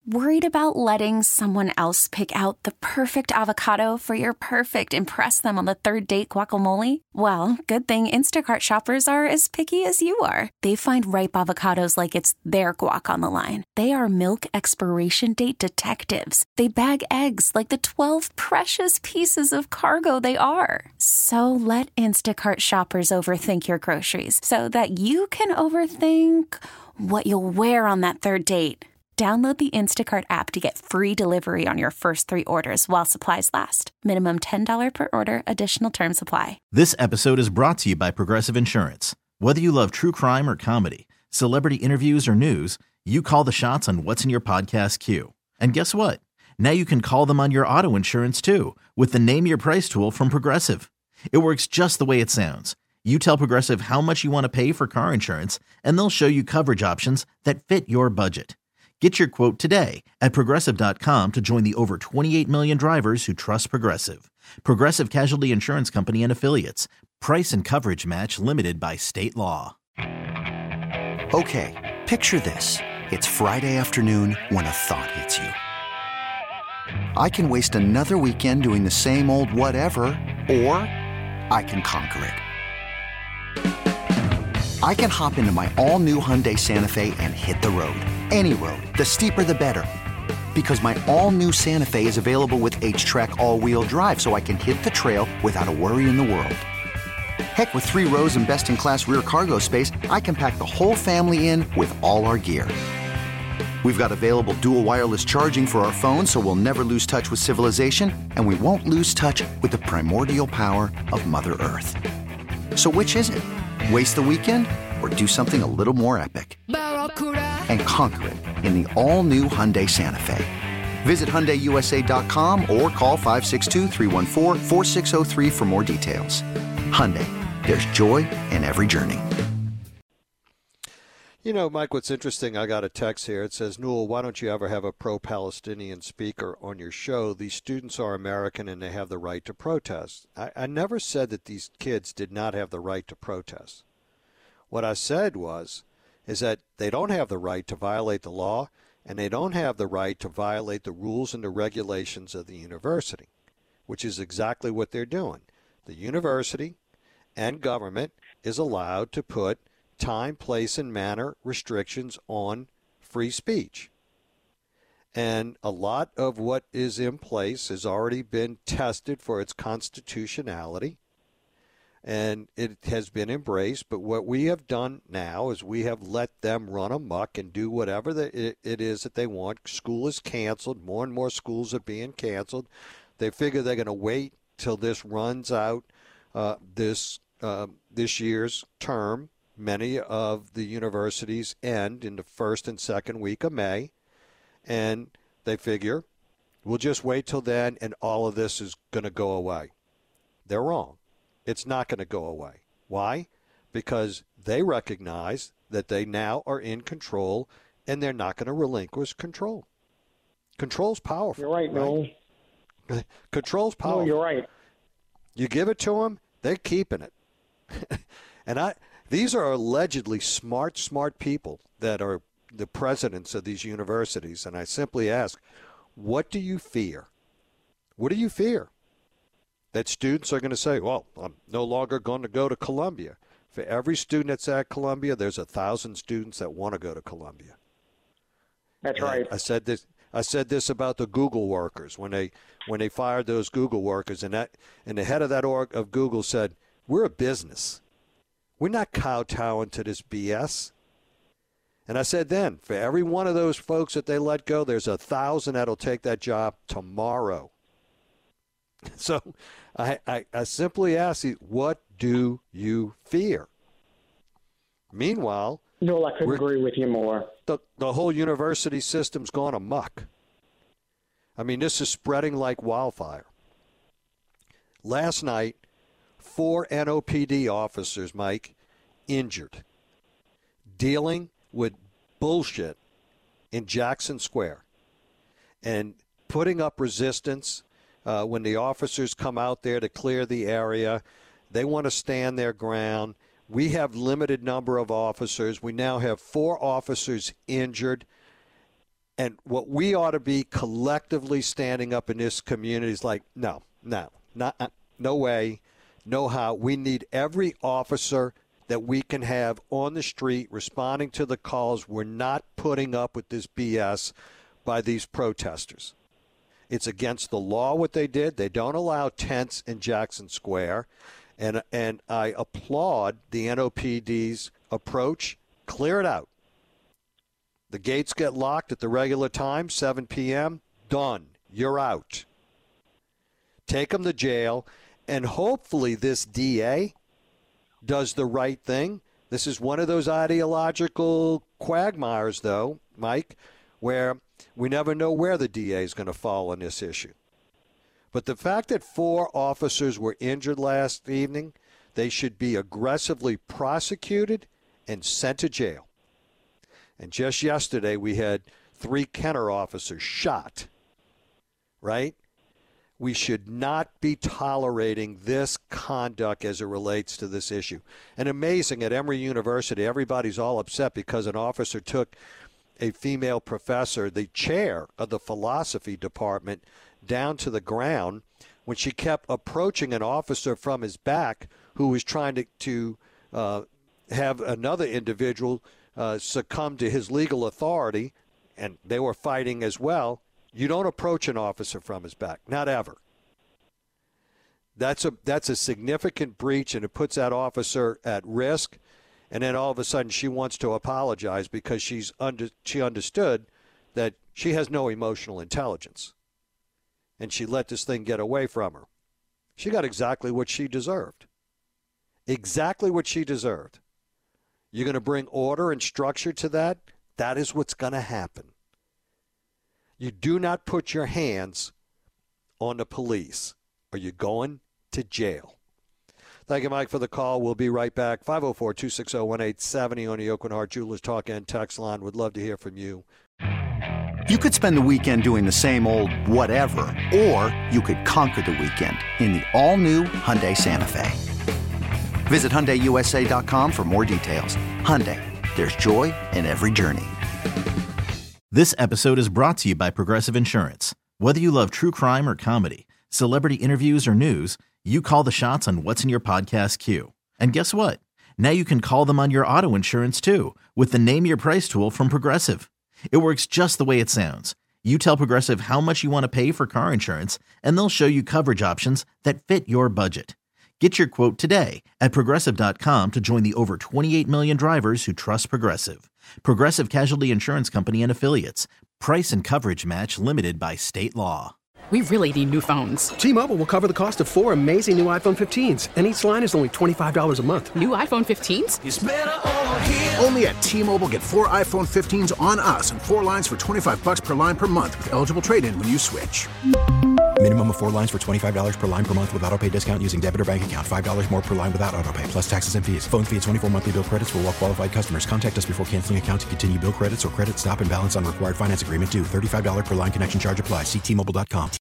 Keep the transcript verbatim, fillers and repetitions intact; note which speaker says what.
Speaker 1: Worried about letting someone else pick out the perfect avocado for your perfect impress them on the third date guacamole? Well, good thing Instacart shoppers are as picky as you are. They find ripe avocados like it's their guac on the line. They are milk expiration date detectives. They bag eggs like the twelve precious pieces of cargo they are. So let Instacart shoppers overthink your groceries so that you can overthink what you'll wear on that third date. Download the Instacart app to get free delivery on your first three orders while supplies last. Minimum ten dollars per order. Additional terms apply.
Speaker 2: This episode is brought to you by Progressive Insurance. Whether you love true crime or comedy, celebrity interviews or news, you call the shots on what's in your podcast queue. And guess what? Now you can call them on your auto insurance too with the Name Your Price tool from Progressive. It works just the way it sounds. You tell Progressive how much you want to pay for car insurance, and they'll show you coverage options that fit your budget. Get your quote today at Progressive dot com to join the over twenty-eight million drivers who trust Progressive. Progressive Casualty Insurance Company and Affiliates. Price and coverage match limited by state law.
Speaker 3: Okay, picture this. It's Friday afternoon when a thought hits you. I can waste another weekend doing the same old whatever, or I can conquer it. I can hop into my all-new Hyundai Santa Fe and hit the road. Any road. The steeper, the better. Because my all-new Santa Fe is available with H-Track all-wheel drive, so I can hit the trail without a worry in the world. Heck, with three rows and best-in-class rear cargo space, I can pack the whole family in with all our gear. We've got available dual wireless charging for our phones, so we'll never lose touch with civilization, and we won't lose touch with the primordial power of Mother Earth. So which is it? Waste the weekend or do something a little more epic? And conquer it in the all-new Hyundai Santa Fe. Visit Hyundai U S A dot com or call five six two, three one four, four six zero three for more details. Hyundai, there's joy in every journey.
Speaker 4: You know, Mike, what's interesting, I got a text here. It says, Newell, why don't you ever have a pro-Palestinian speaker on your show? These students are American and they have the right to protest. I, I never said that these kids did not have the right to protest. What I said was, is that they don't have the right to violate the law and they don't have the right to violate the rules and the regulations of the university, which is exactly what they're doing. The university and government is allowed to put time, place, and manner restrictions on free speech. And a lot of what is in place has already been tested for its constitutionality, and it has been embraced. But what we have done now is we have let them run amok and do whatever the, it, it is that they want. School is canceled. More and more schools are being canceled. They figure they're going to wait till this runs out uh, this uh, this year's term. Many of the universities end in the first and second week of May, and they figure we'll just wait till then and all of this is going to go away. They're wrong. It's not going to go away. Why? Because they recognize that they now are in control and they're not going to relinquish control. Control's powerful.
Speaker 5: You're right, Noel.
Speaker 4: Right? Control's powerful.
Speaker 5: No, you're right.
Speaker 4: You give it to them, they're keeping it. and I... These are allegedly smart, smart people that are the presidents of these universities. And I simply ask, what do you fear? What do you fear? That students are going to say, well, I'm no longer going to go to Columbia. For every student that's at Columbia, there's a thousand students that want to go to Columbia.
Speaker 5: That's
Speaker 4: and
Speaker 5: right.
Speaker 4: I said this. I said this about the Google workers when they when they fired those Google workers, and that and the head of that org of Google said, we're a business. We're not kowtowing to this B S. And I said then, for every one of those folks that they let go, there's a thousand that'll take that job tomorrow. So I, I, I simply ask you, what do you fear? Meanwhile,
Speaker 5: no, I couldn't agree with you more.
Speaker 4: The, the whole university system's gone amok. I mean, this is spreading like wildfire. Last night, four N O P D officers, Mike, injured, dealing with bullshit in Jackson Square and putting up resistance uh, when the officers come out there to clear the area. They want to stand their ground. We have limited number of officers. We now have four officers injured. And what we ought to be collectively standing up in this community is like, no, no, not, no way, no how. We need every officer that we can have on the street responding to the calls. We're not putting up with this B S by these protesters. It's against the law what they did. They don't allow tents in Jackson Square. And, and I applaud the N O P D's approach. Clear it out. The gates get locked at the regular time, seven p.m., done. You're out. Take them to jail, and hopefully this D A does the right thing. This is one of those ideological quagmires, though, Mike, where we never know where the D A is going to fall on this issue. But the fact that four officers were injured last evening, they should be aggressively prosecuted and sent to jail. And just yesterday, we had three Kenner officers shot, right? We should not be tolerating this conduct as it relates to this issue. And amazing, at Emory University, everybody's all upset because an officer took a female professor, the chair of the philosophy department, down to the ground when she kept approaching an officer from his back who was trying to, to uh, have another individual Uh, succumb to his legal authority, and they were fighting as well. You don't approach an officer from his back, not ever. That's a that's a significant breach, and it puts that officer at risk. And then all of a sudden, she wants to apologize because she's under she understood that she has no emotional intelligence, and she let this thing get away from her. She got exactly what she deserved. Exactly what she deserved. You're going to bring order and structure to that? That is what's going to happen. You do not put your hands on the police, or you're going to jail. Thank you, Mike, for the call. We'll be right back. five oh four, two six zero, one eight seven zero on the Aucoin Hart Jewelers Talk and Text line. Would love to hear from you.
Speaker 3: You could spend the weekend doing the same old whatever, or you could conquer the weekend in the all-new Hyundai Santa Fe. Visit Hyundai U S A dot com for more details. Hyundai, there's joy in every journey.
Speaker 2: This episode is brought to you by Progressive Insurance. Whether you love true crime or comedy, celebrity interviews or news, you call the shots on what's in your podcast queue. And guess what? Now you can call them on your auto insurance too with the Name Your Price tool from Progressive. It works just the way it sounds. You tell Progressive how much you want to pay for car insurance, and they'll show you coverage options that fit your budget. Get your quote today at Progressive dot com to join the over twenty-eight million drivers who trust Progressive. Progressive Casualty Insurance Company and Affiliates. Price and coverage match limited by state law.
Speaker 6: We really need new phones.
Speaker 7: T-Mobile will cover the cost of four amazing new iPhone fifteens, and each line is only twenty-five dollars a month.
Speaker 6: New iPhone fifteens?
Speaker 8: It's better over here. Only at T-Mobile, get four iPhone fifteens on us and four lines for twenty-five bucks per line per month with eligible trade-in when you switch.
Speaker 9: Minimum of four lines for twenty-five dollars per line per month with autopay discount using debit or bank account. five dollars more per line without autopay, plus taxes and fees. Phone fee at twenty-four monthly bill credits for well-qualified customers. Contact us before canceling account to continue bill credits or credit stop and balance on required finance agreement due. thirty-five dollars per line connection charge applies. See T Mobile dot com.